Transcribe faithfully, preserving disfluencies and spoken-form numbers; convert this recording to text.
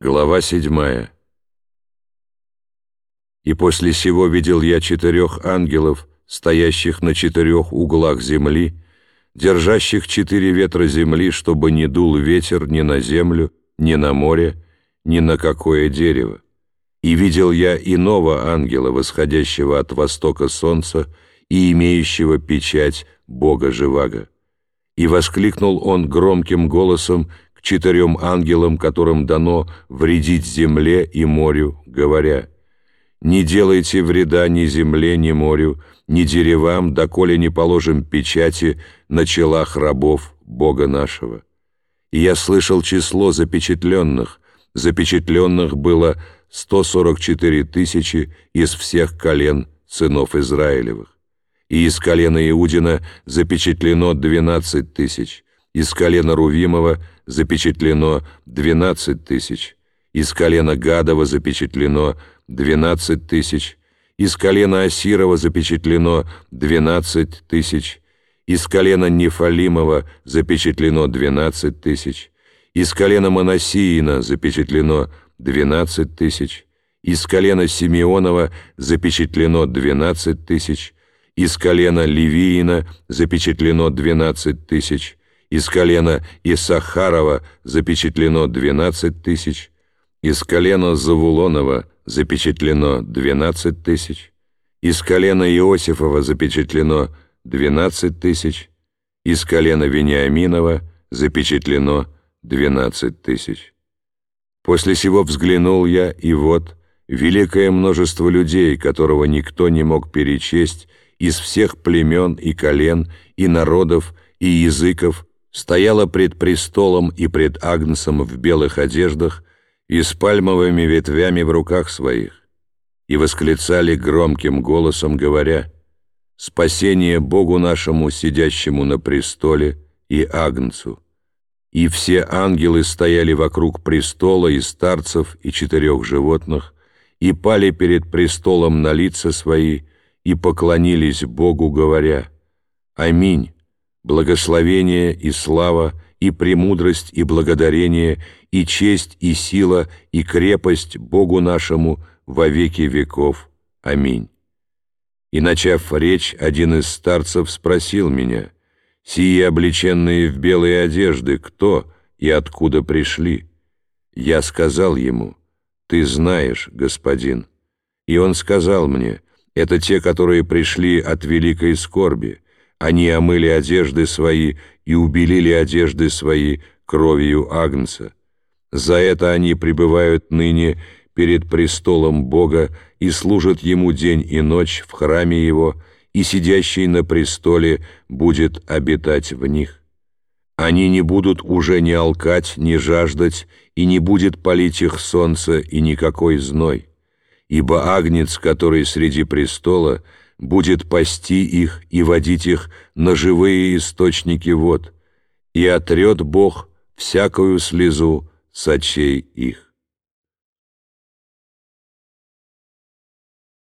Глава седьмая. «И после сего видел я четырех ангелов, стоящих на четырех углах земли, держащих четыре ветра земли, чтобы не дул ветер ни на землю, ни на море, ни на какое дерево. И видел я иного ангела, восходящего от востока солнца и имеющего печать Бога Живаго. И воскликнул он громким голосом к четырем ангелам, которым дано вредить земле и морю, говоря: «Не делайте вреда ни земле, ни морю, ни деревам, доколе не положим печати на челах рабов Бога нашего». И я слышал число запечатленных. Запечатленных было сто сорок четыре тысячи из всех колен сынов Израилевых. И из колена Иудина запечатлено двенадцать тысяч, из колена Рувимова запечатлено двенадцать тысяч, из колена Гадова запечатлено двенадцать тысяч, из колена Асирова запечатлено двенадцать тысяч, из колена Нефалимова запечатлено двенадцать тысяч, из колена Манассиина запечатлено двенадцать тысяч, из колена Симеонова запечатлено двенадцать тысяч, из колена Левиина запечатлено двенадцать тысяч, из колена Исахарова запечатлено двенадцать тысяч, из колена Завулонова запечатлено двенадцать тысяч, из колена Иосифова запечатлено двенадцать тысяч, из колена Вениаминова запечатлено двенадцать тысяч. После сего взглянул я, и вот великое множество людей, которого никто не мог перечесть, из всех племен и колен, и народов, и языков, стояло пред престолом и пред Агнцем в белых одеждах и с пальмовыми ветвями в руках своих, и восклицали громким голосом, говоря: «Спасение Богу нашему, сидящему на престоле, и Агнцу». И все ангелы стояли вокруг престола, и старцев, и четырех животных, и пали перед престолом на лица свои, и поклонились Богу, говоря: «Аминь, благословение и слава, и премудрость, и благодарение, и честь, и сила, и крепость Богу нашему во веки веков. Аминь». И, начав речь, один из старцев спросил меня: «Сии, облеченные в белые одежды, кто и откуда пришли?» Я сказал ему: «Ты знаешь, господин». И он сказал мне: «Это те, которые пришли от великой скорби. Они омыли одежды свои и убелили одежды свои кровью Агнца. За это они пребывают ныне перед престолом Бога и служат Ему день и ночь в храме Его, и сидящий на престоле будет обитать в них. Они не будут уже ни алкать, ни жаждать, и не будет палить их солнце и никакой зной. Ибо Агнец, который среди престола, будет пасти их и водить их на живые источники вод, и отрет Бог всякую слезу с очей их».